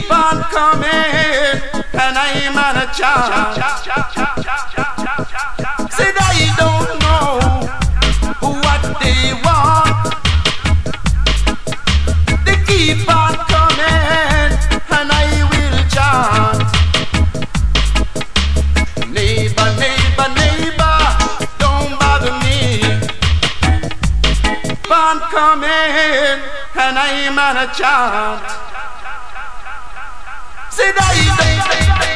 keep on coming, and I'm on a chance. Said I don't know what they want. They keep on coming, and I will chant. Neighbor, neighbor, neighbor, don't bother me. Keep on coming, and I'm on a chant. Said I